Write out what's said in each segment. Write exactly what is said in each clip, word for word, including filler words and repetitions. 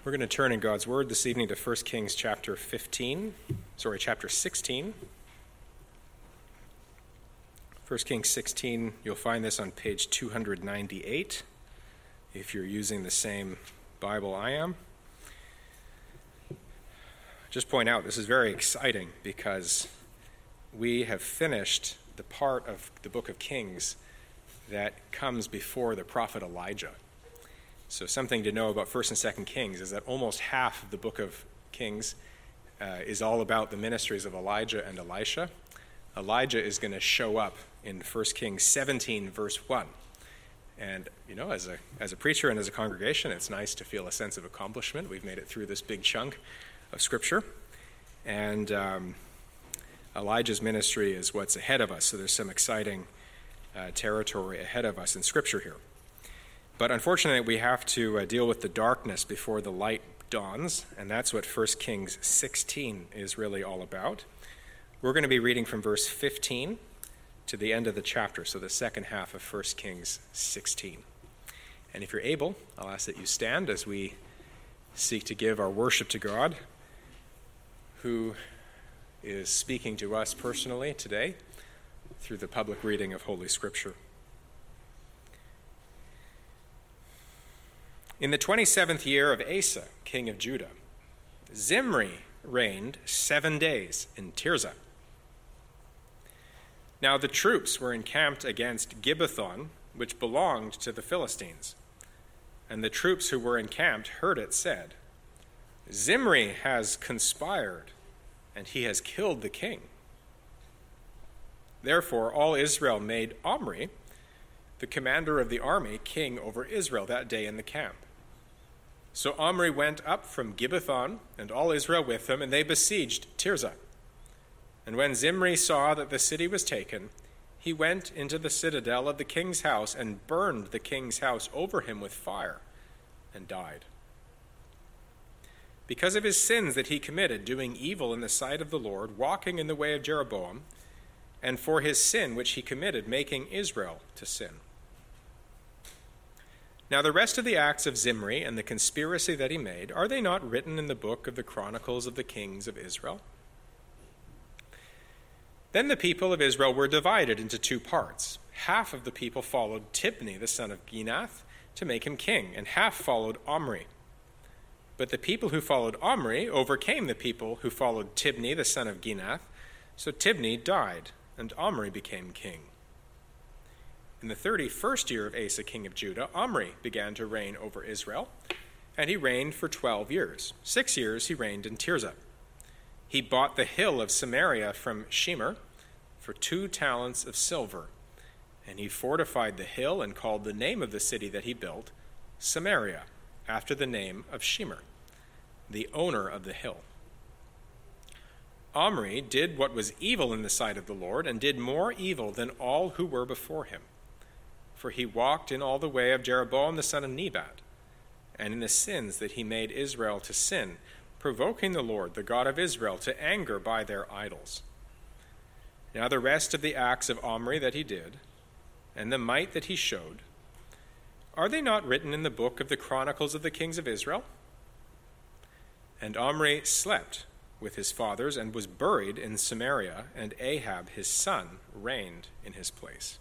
We're going to turn in God's Word this evening to First Kings chapter fifteen, sorry, chapter sixteen. First Kings sixteen, you'll find this on page two ninety-eight, if you're using the same Bible I am. Just point out, this is very exciting because we have finished the part of the book of Kings that comes before the prophet Elijah. So something to know about First and Second Kings is that almost half of the book of Kings uh, is all about the ministries of Elijah and Elisha. Elijah is going to show up in First Kings seventeen, verse one. And, you know, as a as a preacher and as a congregation, it's nice to feel a sense of accomplishment. We've made it through this big chunk of Scripture. And um, Elijah's ministry is what's ahead of us. So there's some exciting uh, territory ahead of us in Scripture here. But unfortunately, we have to uh, deal with the darkness before the light dawns, and that's what First Kings sixteen is really all about. We're going to be reading from verse fifteen to the end of the chapter, so the second half of First Kings sixteen. And if you're able, I'll ask that you stand as we seek to give our worship to God, who is speaking to us personally today through the public reading of Holy Scripture. In the twenty-seventh year of Asa, king of Judah, Zimri reigned seven days in Tirzah. Now the troops were encamped against Gibbethon, which belonged to the Philistines. And the troops who were encamped heard it said, Zimri has conspired, and he has killed the king. Therefore all Israel made Omri, the commander of the army, king over Israel that day in the camp. So Omri went up from Gibbethon, and all Israel with him, and they besieged Tirzah. And when Zimri saw that the city was taken, he went into the citadel of the king's house and burned the king's house over him with fire, and died. Because of his sins that he committed, doing evil in the sight of the Lord, walking in the way of Jeroboam, and for his sin which he committed, making Israel to sin. Now the rest of the acts of Zimri and the conspiracy that he made, are they not written in the book of the Chronicles of the Kings of Israel? Then the people of Israel were divided into two parts. Half of the people followed Tibni, the son of Ginath, to make him king, and half followed Omri. But the people who followed Omri overcame the people who followed Tibni, the son of Ginath, so Tibni died, and Omri became king. In the thirty-first year of Asa, king of Judah, Omri began to reign over Israel, and he reigned for twelve years. Six years he reigned in Tirzah. He bought the hill of Samaria from Shemer for two talents of silver, and he fortified the hill and called the name of the city that he built Samaria, after the name of Shemer, the owner of the hill. Omri did what was evil in the sight of the Lord, and did more evil than all who were before him. For he walked in all the way of Jeroboam the son of Nebat, and in the sins that he made Israel to sin, provoking the Lord, the God of Israel, to anger by their idols. Now the rest of the acts of Omri that he did, and the might that he showed, are they not written in the book of the Chronicles of the Kings of Israel? And Omri slept with his fathers and was buried in Samaria, and Ahab his son reigned in his place.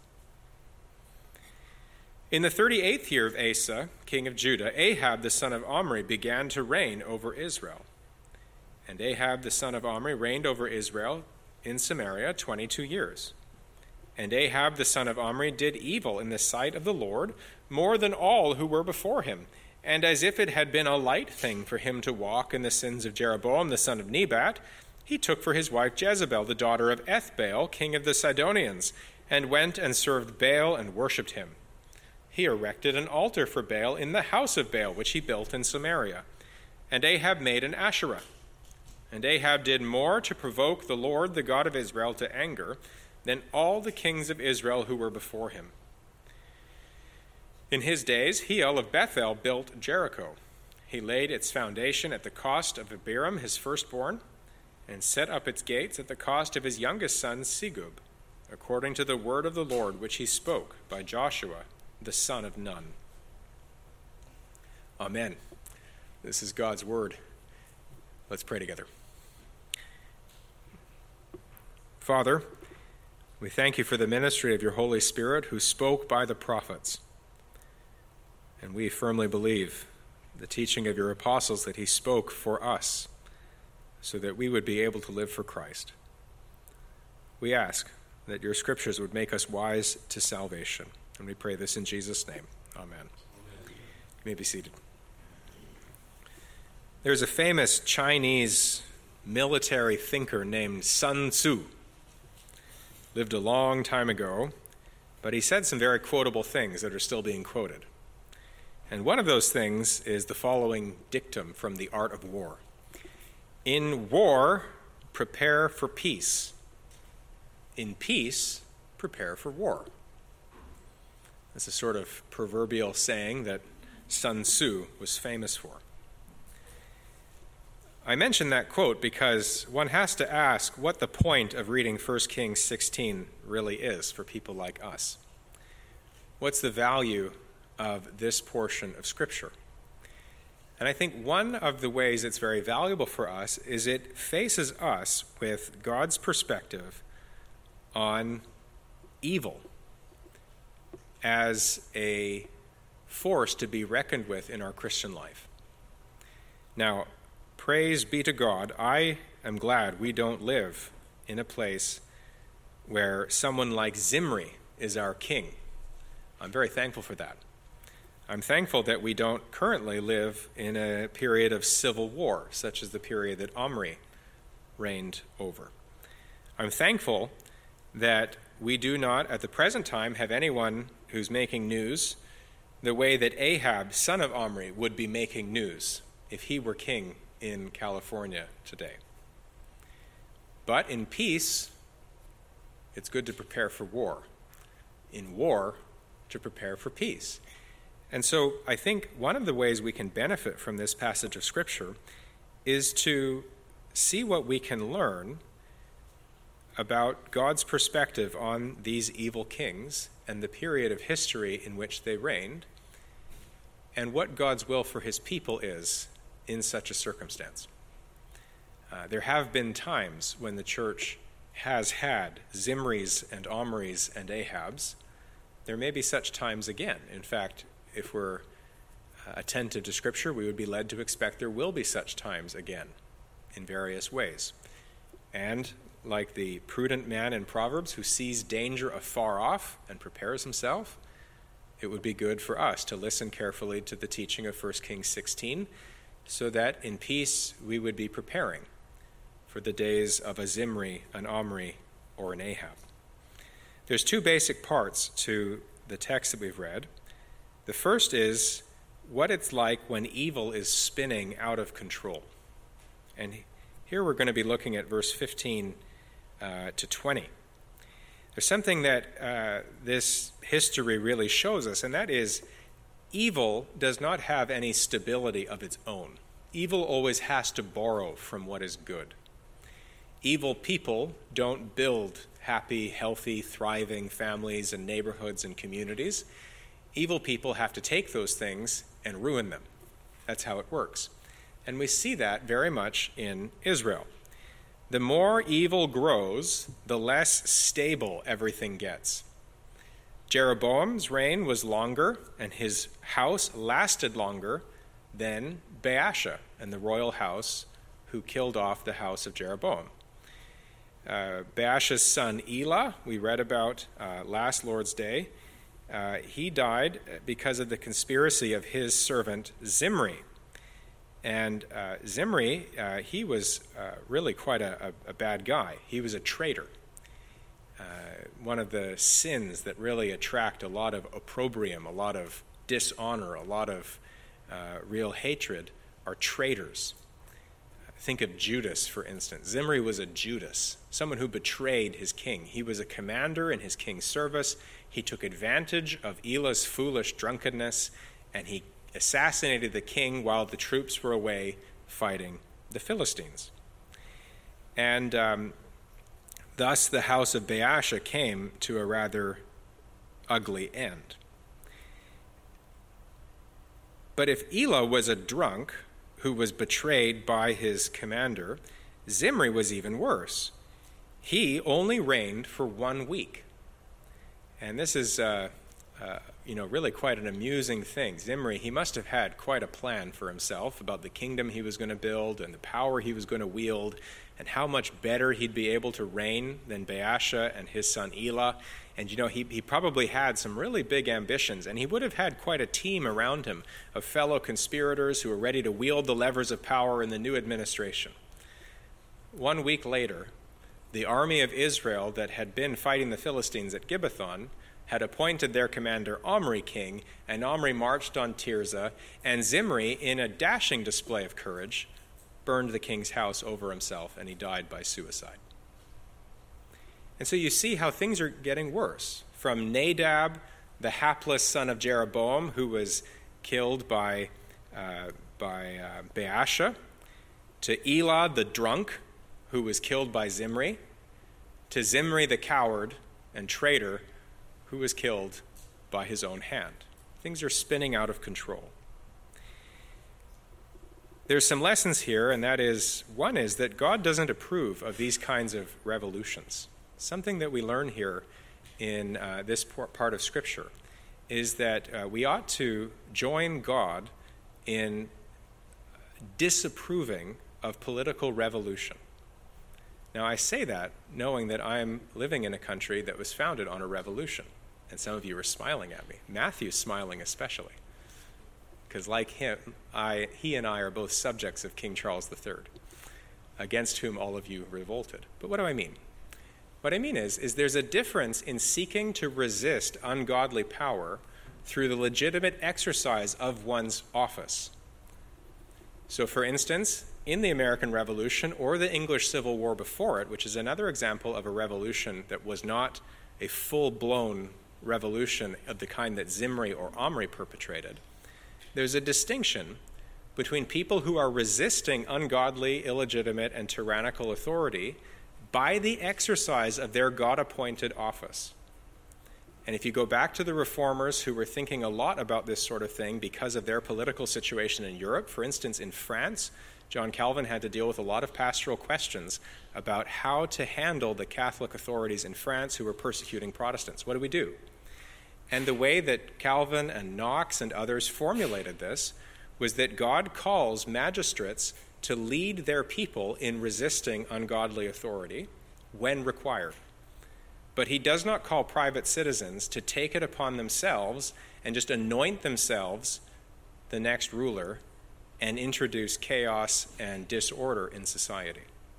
In the thirty-eighth year of Asa, king of Judah, Ahab the son of Omri began to reign over Israel. And Ahab the son of Omri reigned over Israel in Samaria twenty-two years. And Ahab the son of Omri did evil in the sight of the Lord more than all who were before him. And as if it had been a light thing for him to walk in the sins of Jeroboam the son of Nebat, he took for his wife Jezebel, the daughter of Ethbaal, king of the Sidonians, and went and served Baal and worshipped him. He erected an altar for Baal in the house of Baal, which he built in Samaria. And Ahab made an Asherah. And Ahab did more to provoke the Lord, the God of Israel, to anger than all the kings of Israel who were before him. In his days, Hiel of Bethel built Jericho. He laid its foundation at the cost of Abiram, his firstborn, and set up its gates at the cost of his youngest son, Segub, according to the word of the Lord which he spoke by Joshua, the son of Nun. Amen. This is God's word. Let's pray together. Father, we thank you for the ministry of your Holy Spirit who spoke by the prophets. And we firmly believe the teaching of your apostles that he spoke for us so that we would be able to live for Christ. We ask that your scriptures would make us wise to salvation. And we pray this in Jesus' name. Amen. Amen. You may be seated. There's a famous Chinese military thinker named Sun Tzu. Lived a long time ago, but he said some very quotable things that are still being quoted. And one of those things is the following dictum from The Art of War. In war, prepare for peace. In peace, prepare for war. That's a sort of proverbial saying that Sun Tzu was famous for. I mention that quote because one has to ask what the point of reading First Kings sixteen really is for people like us. What's the value of this portion of Scripture? And I think one of the ways it's very valuable for us is it faces us with God's perspective on evil as a force to be reckoned with in our Christian life. Now, praise be to God, I am glad we don't live in a place where someone like Zimri is our king. I'm very thankful for that. I'm thankful that we don't currently live in a period of civil war, such as the period that Omri reigned over. I'm thankful that we do not, at the present time, have anyone who's making news the way that Ahab, son of Omri, would be making news if he were king in California today. But in peace, it's good to prepare for war. In war, to prepare for peace. And so I think one of the ways we can benefit from this passage of Scripture is to see what we can learn about God's perspective on these evil kings and the period of history in which they reigned, and what God's will for his people is in such a circumstance. Uh, there have been times when the church has had Zimris and Omris and Ahabs. There may be such times again. In fact, if we're uh, attentive to Scripture, we would be led to expect there will be such times again in various ways. And like the prudent man in Proverbs who sees danger afar off and prepares himself, it would be good for us to listen carefully to the teaching of First Kings sixteen, so that in peace we would be preparing for the days of a Zimri, an Omri, or an Ahab. There's two basic parts to the text that we've read. The first is what it's like when evil is spinning out of control. And here we're going to be looking at verse fifteen uh, to twenty. There's something that uh, this history really shows us, and that is evil does not have any stability of its own. Evil always has to borrow from what is good. Evil people don't build happy, healthy, thriving families and neighborhoods and communities. Evil people have to take those things and ruin them. That's how it works. And we see that very much in Israel. The more evil grows, the less stable everything gets. Jeroboam's reign was longer, and his house lasted longer than Baasha and the royal house who killed off the house of Jeroboam. Uh, Baasha's son Elah, we read about uh, last Lord's Day, uh, he died because of the conspiracy of his servant Zimri. And uh, Zimri, uh, he was uh, really quite a, a, a bad guy. He was a traitor. Uh, one of the sins that really attract a lot of opprobrium, a lot of dishonor, a lot of uh, real hatred are traitors. Think of Judas, for instance. Zimri was a Judas, someone who betrayed his king. He was a commander in his king's service. He took advantage of Elah's foolish drunkenness, and he assassinated the king while the troops were away fighting the Philistines. And um, thus the house of Baasha came to a rather ugly end. But if Elah was a drunk who was betrayed by his commander, Zimri was even worse. He only reigned for one week. And this is, uh, uh, you know, really quite an amusing thing. Zimri, he must have had quite a plan for himself about the kingdom he was going to build and the power he was going to wield and how much better he'd be able to reign than Baasha and his son Elah. And, you know, he, he probably had some really big ambitions, and he would have had quite a team around him of fellow conspirators who were ready to wield the levers of power in the new administration. One week later, the army of Israel that had been fighting the Philistines at Gibbethon had appointed their commander Omri king, and Omri marched on Tirzah, and Zimri, in a dashing display of courage, burned the king's house over himself, and he died by suicide. And so you see how things are getting worse. From Nadab, the hapless son of Jeroboam, who was killed by, uh, by uh, Baasha, to Elah, the drunk, who was killed by Zimri, to Zimri, the coward and traitor, who was killed by his own hand. Things are spinning out of control. There's some lessons here, and that is, one is that God doesn't approve of these kinds of revolutions. Something that we learn here in uh, this part of Scripture is that uh, we ought to join God in disapproving of political revolution. Now, I say that knowing that I'm living in a country that was founded on a revolution, and some of you are smiling at me. Matthew's smiling especially, because like him, I, he and I are both subjects of King Charles the Third, against whom all of you revolted. But what do I mean? What I mean is, is there's a difference in seeking to resist ungodly power through the legitimate exercise of one's office. So, for instance, in the American Revolution or the English Civil War before it, which is another example of a revolution that was not a full-blown revolution of the kind that Zimri or Omri perpetrated, there's a distinction between people who are resisting ungodly, illegitimate, and tyrannical authority by the exercise of their God-appointed office. And if you go back to the reformers who were thinking a lot about this sort of thing because of their political situation in Europe, for instance, in France, John Calvin had to deal with a lot of pastoral questions about how to handle the Catholic authorities in France who were persecuting Protestants. What do we do? And the way that Calvin and Knox and others formulated this was that God calls magistrates to lead their people in resisting ungodly authority when required. But he does not call private citizens to take it upon themselves and just anoint themselves the next ruler and introduce chaos and disorder in society.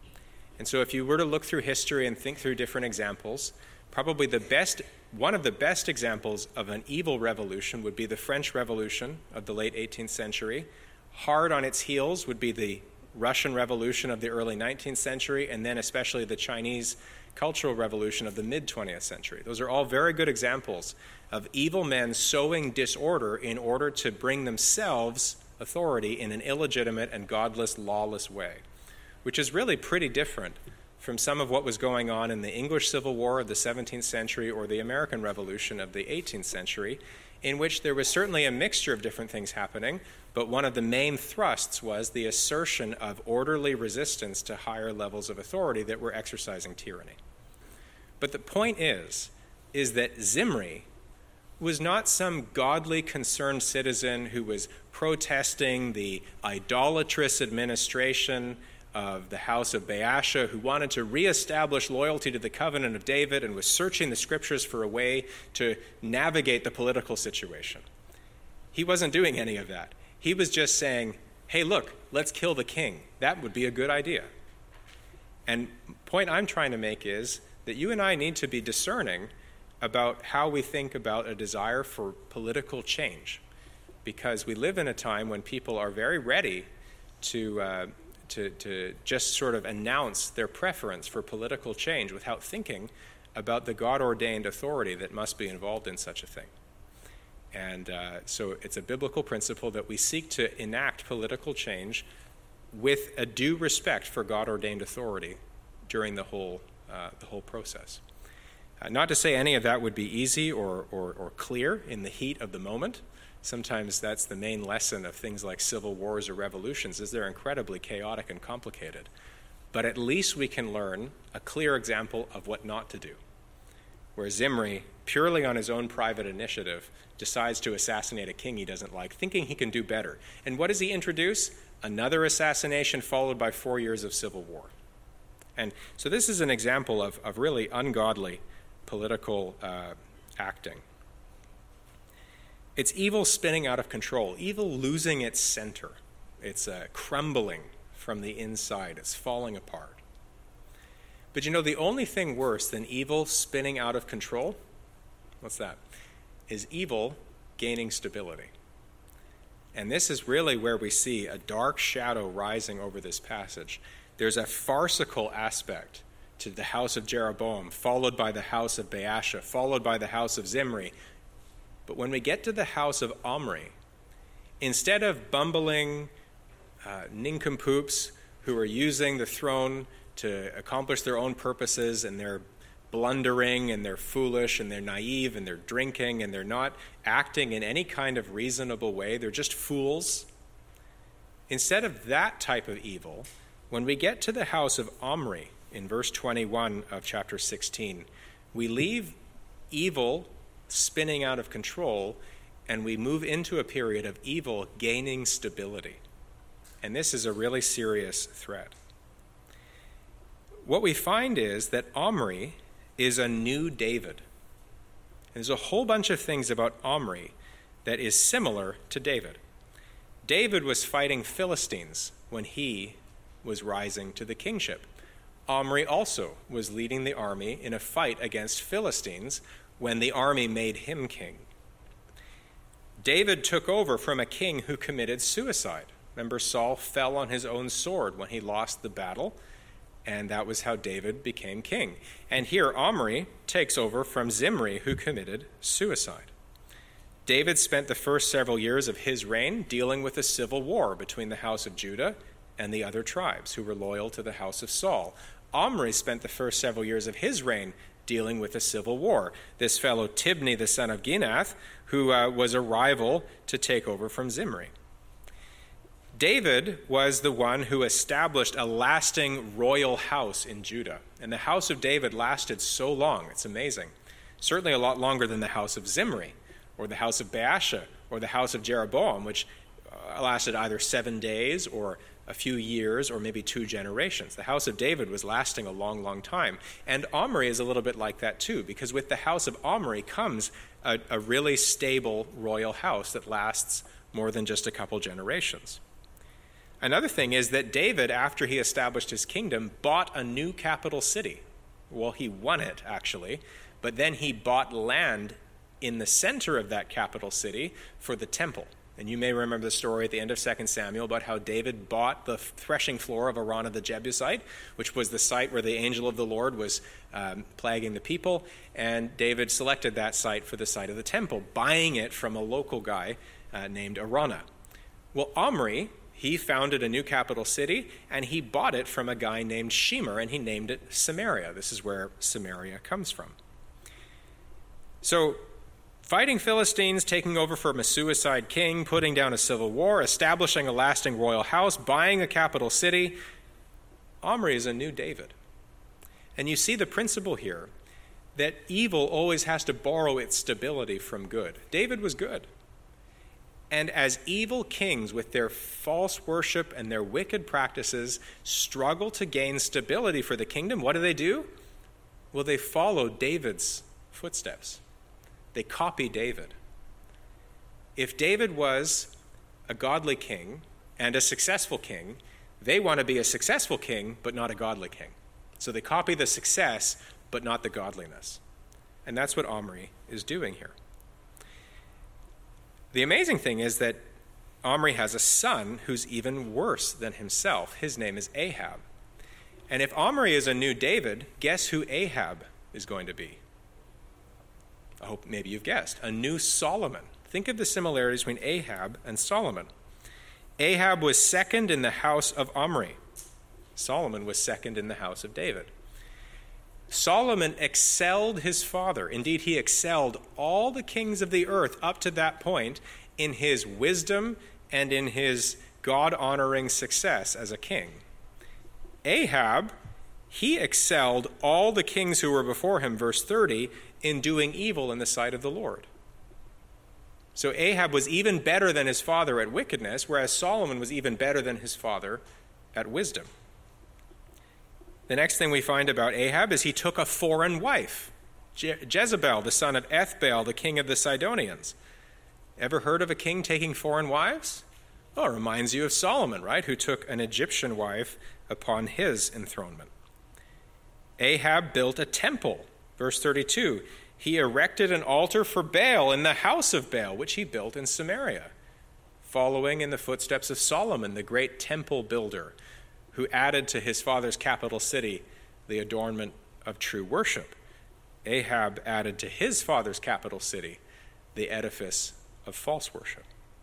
And so if you were to look through history and think through different examples, probably the best, one of the best examples of an evil revolution would be the French Revolution of the late eighteenth century. Hard on its heels would be the Russian Revolution of the early nineteenth century, and then especially the Chinese Cultural Revolution of the mid-twentieth century. Those are all very good examples of evil men sowing disorder in order to bring themselves authority in an illegitimate and godless, lawless way, which is really pretty different from some of what was going on in the English Civil War of the seventeenth century or the American Revolution of the eighteenth century, in which there was certainly a mixture of different things happening, but one of the main thrusts was the assertion of orderly resistance to higher levels of authority that were exercising tyranny. But the point is, is that Zimri was not some godly, concerned citizen who was protesting the idolatrous administration of the house of Baasha, who wanted to reestablish loyalty to the covenant of David and was searching the scriptures for a way to navigate the political situation. He wasn't doing any of that. He was just saying, hey, look, let's kill the king. That would be a good idea. And the point I'm trying to make is that you and I need to be discerning about how we think about a desire for political change, because we live in a time when people are very ready to uh, to, to just sort of announce their preference for political change without thinking about the God-ordained authority that must be involved in such a thing. And uh, so it's a biblical principle that we seek to enact political change with a due respect for God-ordained authority during the whole uh, the whole process. Uh, not to say any of that would be easy or, or, or clear in the heat of the moment. Sometimes that's the main lesson of things like civil wars or revolutions, is they're incredibly chaotic and complicated. But at least we can learn a clear example of what not to do, where Zimri, purely on his own private initiative, decides to assassinate a king he doesn't like, thinking he can do better. And what does he introduce? Another assassination followed by four years of civil war. And so this is an example of, of really ungodly political uh, acting. It's evil spinning out of control, evil losing its center. It's uh, crumbling from the inside. It's falling apart. But you know, the only thing worse than evil spinning out of control, what's that? Is evil gaining stability. And this is really where we see a dark shadow rising over this passage. There's a farcical aspect to the house of Jeroboam, followed by the house of Baasha, followed by the house of Zimri. But when we get to the house of Omri, instead of bumbling uh, nincompoops who are using the throne to accomplish their own purposes, and they're blundering and they're foolish and they're naive and they're drinking and they're not acting in any kind of reasonable way, they're just fools. Instead of that type of evil, when we get to the house of Omri in verse twenty-one of chapter sixteen, we leave evil spinning out of control and we move into a period of evil gaining stability. And this is a really serious threat. What we find is that Omri is a new David. There's a whole bunch of things about Omri that is similar to David. David was fighting Philistines when he was rising to the kingship. Omri also was leading the army in a fight against Philistines when the army made him king. David took over from a king who committed suicide. Remember, Saul fell on his own sword when he lost the battle, and that was how David became king. And here Omri takes over from Zimri, who committed suicide. David spent the first several years of his reign dealing with a civil war between the house of Judah and the other tribes who were loyal to the house of Saul. Omri spent the first several years of his reign dealing with a civil war. This fellow Tibni, the son of Ginath, who uh, was a rival to take over from Zimri. David was the one who established a lasting royal house in Judah. And the house of David lasted so long, it's amazing. Certainly a lot longer than the house of Zimri, or the house of Baasha, or the house of Jeroboam, which uh, lasted either seven days or a few years or maybe two generations. The house of David was lasting a long, long time. And Omri is a little bit like that too, because with the house of Omri comes a, a really stable royal house that lasts more than just a couple generations. Another thing is that David, after he established his kingdom, bought a new capital city. Well, he won it, actually, but then he bought land in the center of that capital city for the temple. And you may remember the story at the end of Second Samuel about how David bought the threshing floor of Araunah the Jebusite, which was the site where the angel of the Lord was um, plaguing the people, and David selected that site for the site of the temple, buying it from a local guy uh, named Araunah. Well, Omri, he founded a new capital city, and he bought it from a guy named Shemer, and he named it Samaria. This is where Samaria comes from. So, fighting Philistines, taking over from a suicide king, putting down a civil war, establishing a lasting royal house, buying a capital city, Omri is a new David. And you see the principle here that evil always has to borrow its stability from good. David was good. And as evil kings with their false worship and their wicked practices struggle to gain stability for the kingdom, what do they do? Well, they follow David's footsteps. They copy David. If David was a godly king and a successful king, they want to be a successful king but not a godly king. So they copy the success but not the godliness. And that's what Omri is doing here. The amazing thing is that Omri has a son who's even worse than himself. His name is Ahab. And if Omri is a new David, guess who Ahab is going to be? I hope maybe you've guessed. A new Solomon. Think of the similarities between Ahab and Solomon. Ahab was second in the house of Omri. Solomon was second in the house of David. Solomon excelled his father. Indeed, he excelled all the kings of the earth up to that point, in his wisdom and in his God-honoring success as a king. Ahab, he excelled all the kings who were before him, verse thirty, in doing evil in the sight of the Lord. So Ahab was even better than his father at wickedness, whereas Solomon was even better than his father at wisdom. The next thing we find about Ahab is he took a foreign wife, Je- Jezebel, the son of Ethbaal, the king of the Sidonians. Ever heard of a king taking foreign wives? Oh, it reminds you of Solomon, right, who took an Egyptian wife upon his enthronement. Ahab built a temple, verse thirty-two. He erected an altar for Baal in the house of Baal, which he built in Samaria, following in the footsteps of Solomon, the great temple builder, who added to his father's capital city the adornment of true worship. Ahab added to his father's capital city the edifice of false worship.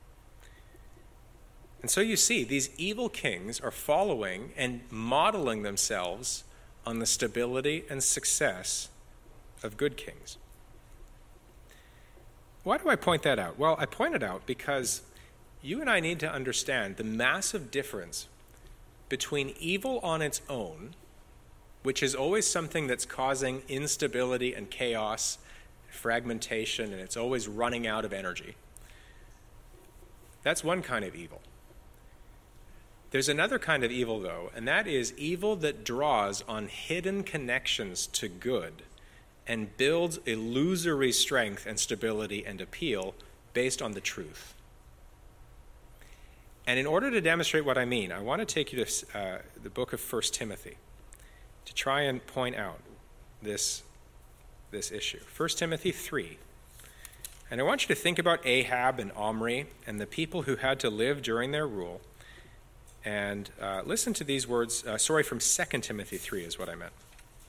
And so you see, these evil kings are following and modeling themselves on the stability and success of good kings. Why do I point that out? Well, I point it out because you and I need to understand the massive difference between evil on its own, which is always something that's causing instability and chaos, fragmentation, and it's always running out of energy. That's one kind of evil. There's another kind of evil, though, and that is evil that draws on hidden connections to good and builds illusory strength and stability and appeal based on the truth. And in order to demonstrate what I mean, I want to take you to uh, the book of First Timothy to try and point out this, this issue. First Timothy three. And I want you to think about Ahab and Omri and the people who had to live during their rule. And uh, listen to these words. Uh, sorry, from Second Timothy three is what I meant.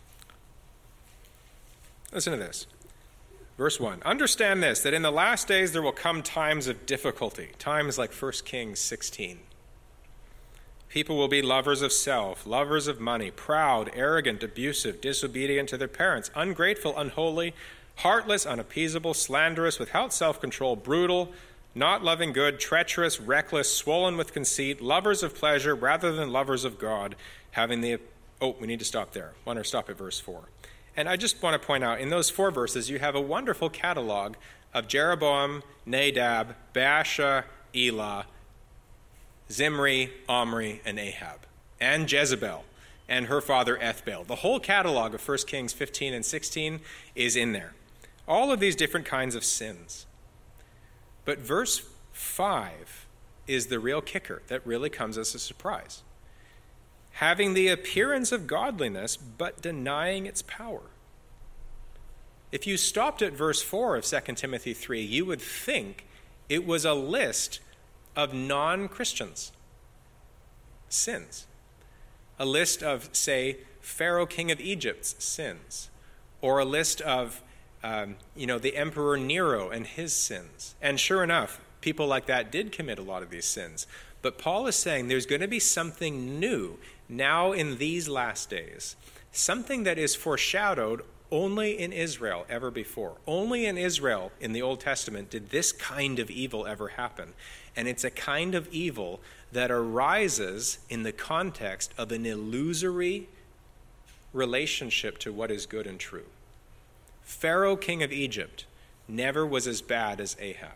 Listen to this. Verse one, understand this, that in the last days there will come times of difficulty, times like First Kings sixteen. People will be lovers of self, lovers of money, proud, arrogant, abusive, disobedient to their parents, ungrateful, unholy, heartless, unappeasable, slanderous, without self-control, brutal, not loving good, treacherous, reckless, swollen with conceit, lovers of pleasure rather than lovers of God, having the... Oh, we need to stop there. I want to stop at verse four. And I just want to point out, in those four verses, you have a wonderful catalog of Jeroboam, Nadab, Baasha, Elah, Zimri, Omri, and Ahab, and Jezebel, and her father Ethbaal. The whole catalog of First Kings fifteen and sixteen is in there. All of these different kinds of sins. But verse five is the real kicker that really comes as a surprise. Having the appearance of godliness, but denying its power. If you stopped at verse four of Second Timothy three, you would think it was a list of non-Christians' sins. A list of, say, Pharaoh, king of Egypt's sins, or a list of, um, you know, the Emperor Nero and his sins. And sure enough, people like that did commit a lot of these sins. But Paul is saying there's going to be something new now in these last days, something that is foreshadowed only in Israel ever before. Only in Israel in the Old Testament did this kind of evil ever happen. And it's a kind of evil that arises in the context of an illusory relationship to what is good and true. Pharaoh, king of Egypt, never was as bad as Ahab.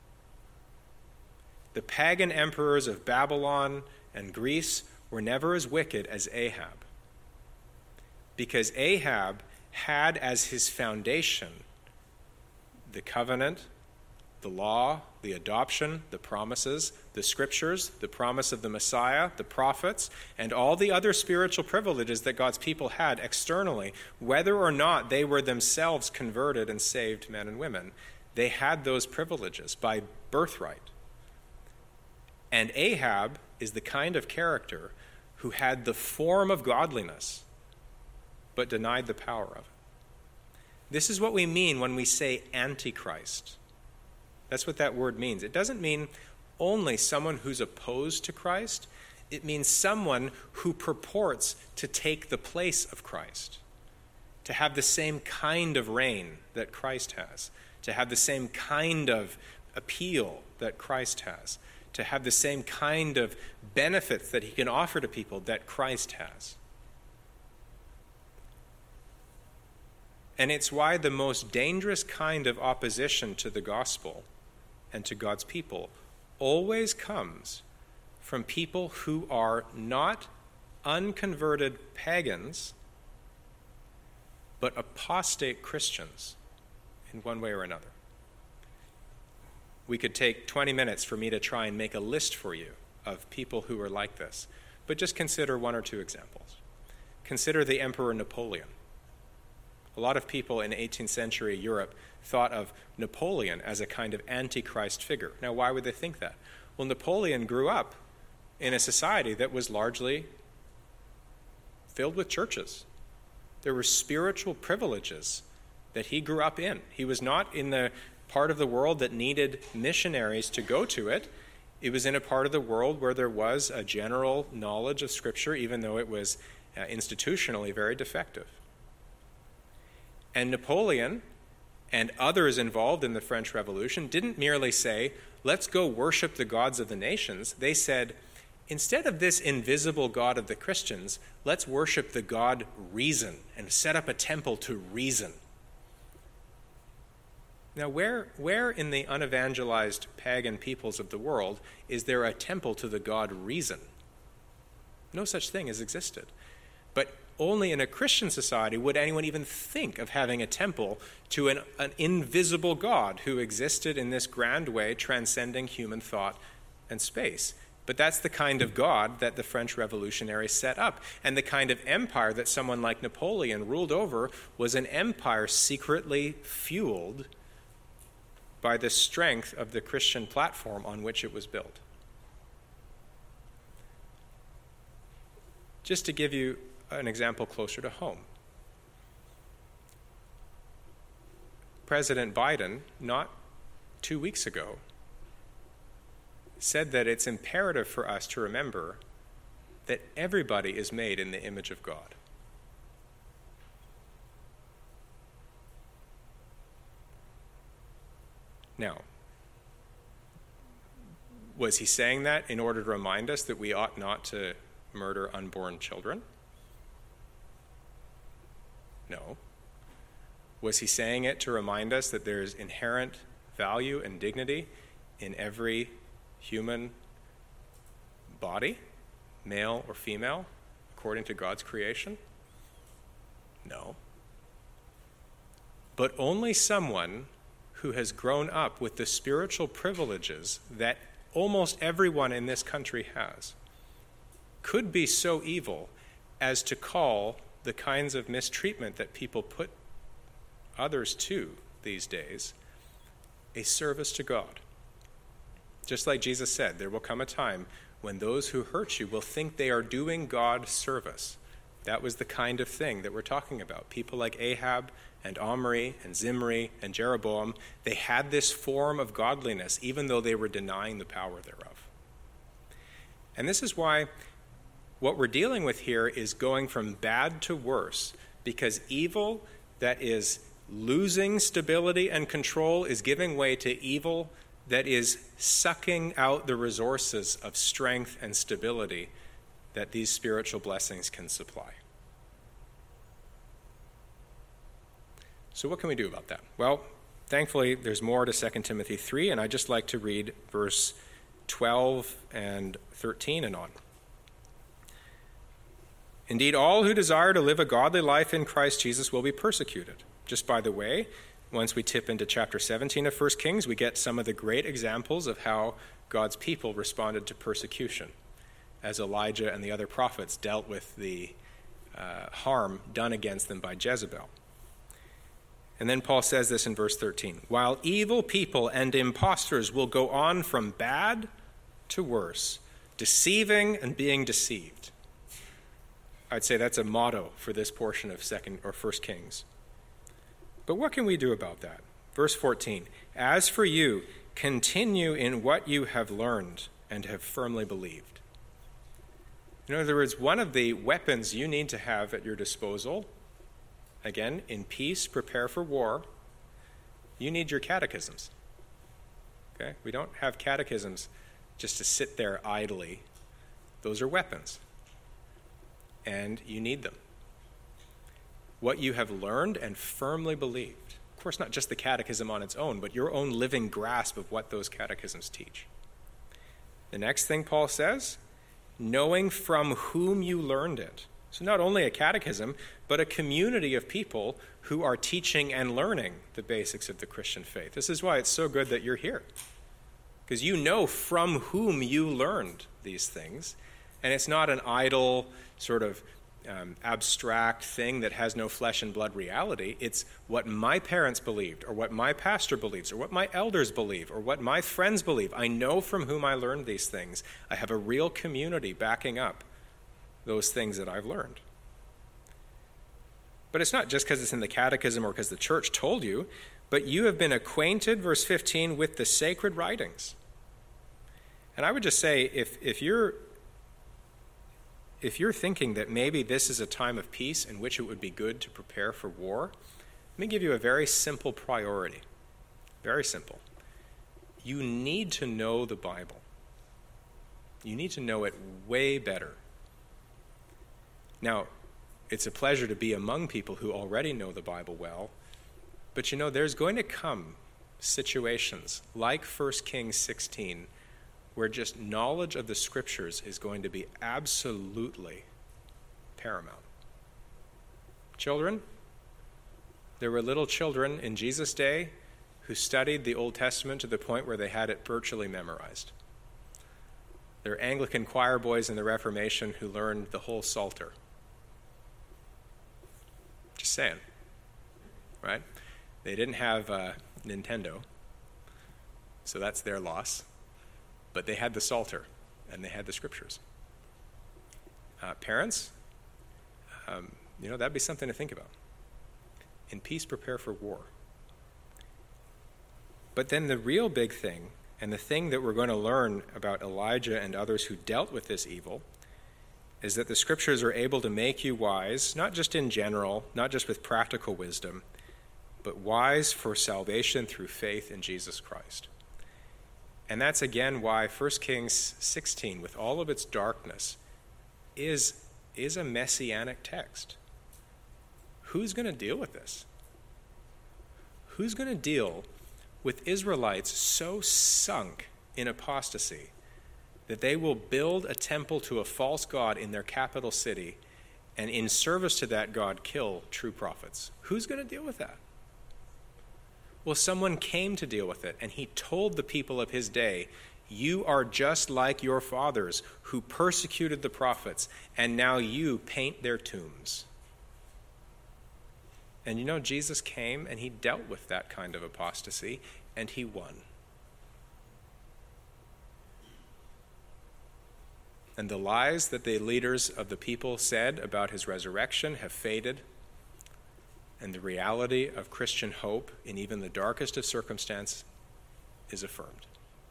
The pagan emperors of Babylon and Greece were never as wicked as Ahab, because Ahab had as his foundation the covenant, the law, the adoption, the promises, the scriptures, the promise of the Messiah, the prophets, and all the other spiritual privileges that God's people had externally, whether or not they were themselves converted and saved men and women. They had those privileges by birthright. And Ahab is the kind of character who had the form of godliness, but denied the power of it. This is what we mean when we say Antichrist. That's what that word means. It doesn't mean only someone who's opposed to Christ. It means someone who purports to take the place of Christ, to have the same kind of reign that Christ has, to have the same kind of appeal that Christ has, to have the same kind of benefits that he can offer to people that Christ has. And it's why the most dangerous kind of opposition to the gospel and to God's people always comes from people who are not unconverted pagans, but apostate Christians in one way or another. We could take twenty minutes for me to try and make a list for you of people who are like this, but just consider one or two examples. Consider the Emperor Napoleon. A lot of people in eighteenth century Europe thought of Napoleon as a kind of antichrist figure. Now, why would they think that? Well, Napoleon grew up in a society that was largely filled with churches. There were spiritual privileges that he grew up in. He was not in the part of the world that needed missionaries to go to it. It was in a part of the world where there was a general knowledge of Scripture, even though it was uh, institutionally very defective. And Napoleon and others involved in the French Revolution didn't merely say, let's go worship the gods of the nations. They said, instead of this invisible God of the Christians, let's worship the God reason and set up a temple to reason. Now, where, where in the unevangelized pagan peoples of the world is there a temple to the God reason? No such thing has existed. But only in a Christian society would anyone even think of having a temple to an, an invisible God who existed in this grand way, transcending human thought and space. But that's the kind of God that the French revolutionaries set up. And the kind of empire that someone like Napoleon ruled over was an empire secretly fueled by the strength of the Christian platform on which it was built. Just to give you an example closer to home. President Biden, not two weeks ago, said that it's imperative for us to remember that everybody is made in the image of God. Now, was he saying that in order to remind us that we ought not to murder unborn children? No. Was he saying it to remind us that there's inherent value and dignity in every human body, male or female, according to God's creation? No. But only someone who has grown up with the spiritual privileges that almost everyone in this country has could be so evil as to call the kinds of mistreatment that people put others to these days a service to God. Just like Jesus said, there will come a time when those who hurt you will think they are doing God service. That was the kind of thing that we're talking about. People like Ahab and Omri and Zimri and Jeroboam, they had this form of godliness, even though they were denying the power thereof. And this is why what we're dealing with here is going from bad to worse, because evil that is losing stability and control is giving way to evil that is sucking out the resources of strength and stability that these spiritual blessings can supply. So what can we do about that? Well, thankfully, there's more to Second Timothy three, and I'd just like to read verse twelve and thirteen and on. Indeed, all who desire to live a godly life in Christ Jesus will be persecuted. Just by the way, once we tip into chapter seventeen of First Kings, we get some of the great examples of how God's people responded to persecution, as Elijah and the other prophets dealt with the uh, harm done against them by Jezebel. And then Paul says this in verse thirteen, while evil people and impostors will go on from bad to worse, deceiving and being deceived. I'd say that's a motto for this portion of Second or First Kings. But what can we do about that? Verse fourteen, as for you, continue in what you have learned and have firmly believed. In other words, one of the weapons you need to have at your disposal, again, in peace, prepare for war, you need your catechisms. Okay? We don't have catechisms just to sit there idly. Those are weapons. And you need them. What you have learned and firmly believed, of course not just the catechism on its own, but your own living grasp of what those catechisms teach. The next thing Paul says, knowing from whom you learned it. So not only a catechism, but a community of people who are teaching and learning the basics of the Christian faith. This is why it's so good that you're here. Because you know from whom you learned these things. And it's not an idle sort of um, abstract thing that has no flesh and blood reality. It's what my parents believed, or what my pastor believes, or what my elders believe, or what my friends believe. I know from whom I learned these things. I have a real community backing up those things that I've learned. But it's not just because it's in the catechism or because the church told you, but you have been acquainted, verse fifteen, with the sacred writings. And I would just say, if, if you're if you're thinking that maybe this is a time of peace in which it would be good to prepare for war, let me give you a very simple priority. Very simple. You need to know the Bible. You need to know it way better. Now, it's a pleasure to be among people who already know the Bible well, but you know, there's going to come situations like First Kings sixteen where just knowledge of the Scriptures is going to be absolutely paramount. Children, there were little children in Jesus' day who studied the Old Testament to the point where they had it virtually memorized. There are Anglican choir boys in the Reformation who learned the whole Psalter. Just saying, right? They didn't have uh, Nintendo, so that's their loss. But they had the Psalter, and they had the Scriptures. Uh, parents, um, you know, that'd be something to think about. In peace, prepare for war. But then the real big thing, and the thing that we're going to learn about Elijah and others who dealt with this evil, is that the Scriptures are able to make you wise, not just in general, not just with practical wisdom, but wise for salvation through faith in Jesus Christ. And that's again why First Kings sixteen, with all of its darkness, is, is a messianic text. Who's going to deal with this? Who's going to deal with Israelites so sunk in apostasy that they will build a temple to a false god in their capital city, and in service to that god kill true prophets? Who's going to deal with that? Well, someone came to deal with it, and he told the people of his day, you are just like your fathers who persecuted the prophets, and now you paint their tombs. And you know, Jesus came and he dealt with that kind of apostasy, and he won. And the lies that the leaders of the people said about his resurrection have faded, and the reality of Christian hope in even the darkest of circumstances is affirmed.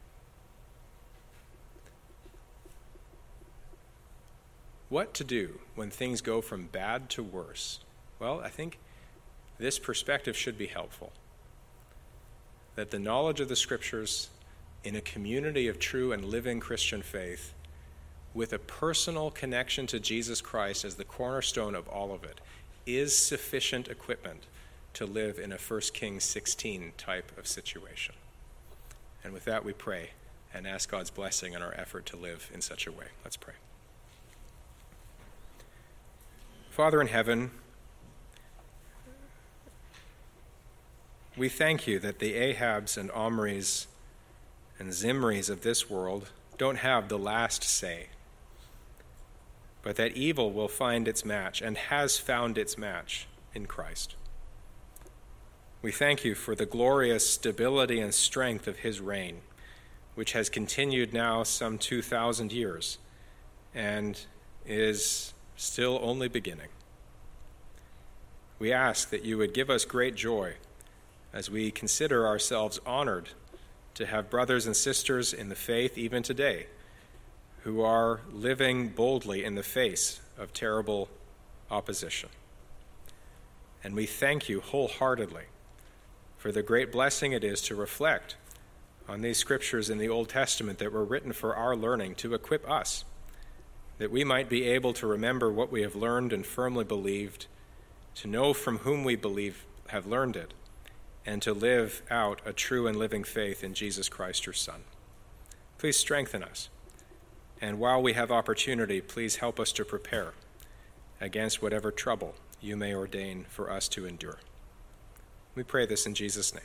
What to do when things go from bad to worse? Well, I think this perspective should be helpful. That the knowledge of the Scriptures in a community of true and living Christian faith, with a personal connection to Jesus Christ as the cornerstone of all of it, is sufficient equipment to live in a First Kings sixteen type of situation. And with that we pray and ask God's blessing in our effort to live in such a way. Let's pray. Father in heaven, we thank you that the Ahabs and Omris and Zimris of this world don't have the last say, but that evil will find its match and has found its match in Christ. We thank you for the glorious stability and strength of his reign, which has continued now some two thousand years and is still only beginning. We ask that you would give us great joy as we consider ourselves honored to have brothers and sisters in the faith even today who are living boldly in the face of terrible opposition. And we thank you wholeheartedly for the great blessing it is to reflect on these scriptures in the Old Testament that were written for our learning to equip us, that we might be able to remember what we have learned and firmly believed, to know from whom we believe have learned it, and to live out a true and living faith in Jesus Christ, your Son. Please strengthen us, and while we have opportunity, please help us to prepare against whatever trouble you may ordain for us to endure. We pray this in Jesus' name.